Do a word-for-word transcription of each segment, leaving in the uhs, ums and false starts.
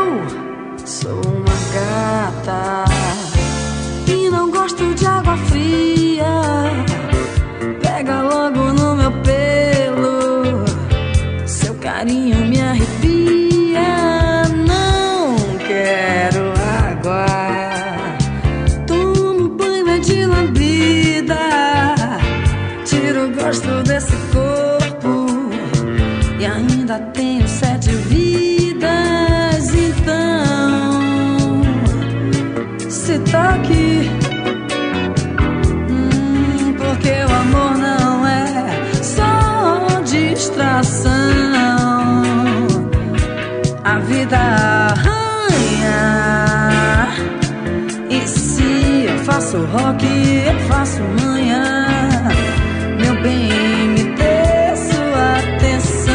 sou uma gata e não gosto de água fria. Pega logo no meu pelo, seu carinho me arrepia. Não quero água, tomo banho é de lambida. Tiro o gosto desse corpo e ainda tenho sete vidas. Então, se tá aqui, hum, porque o amor não é só distração. A vida arranha. E se eu faço rock, eu faço manhã. Meu bem, me dê sua atenção.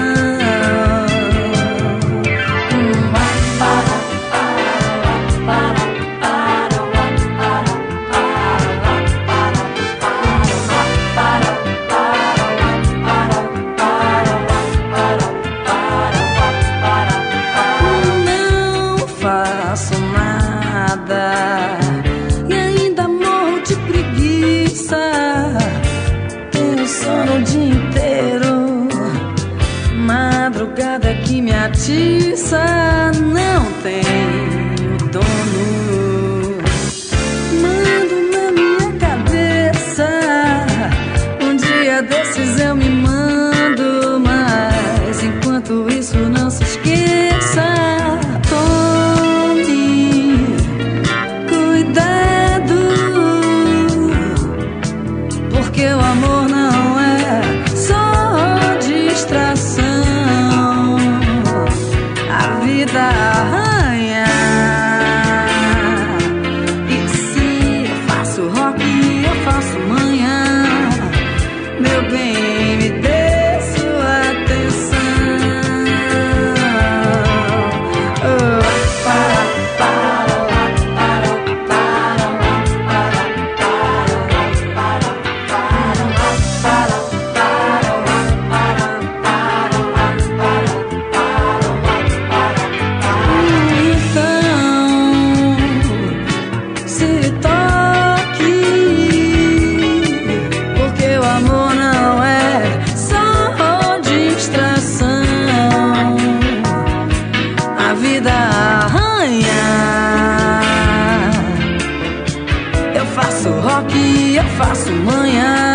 Não faço nada e ainda morro de preguiça. Tenho sono o dia inteiro, madrugada que me atiça. Não tenho dono, mando na minha cabeça. Um dia desses eu me mando, mas enquanto isso não se esqueça. Tome cuidado, porque o amor não é só distração. A vida arranha. E se eu faço rock, eu faço manhã. Meu bem, me dê sua atenção. Oh, para, para, para, para, então, se toque, porque o amor não é só distração. A vida arranha. Eu faço rock, eu faço manhã.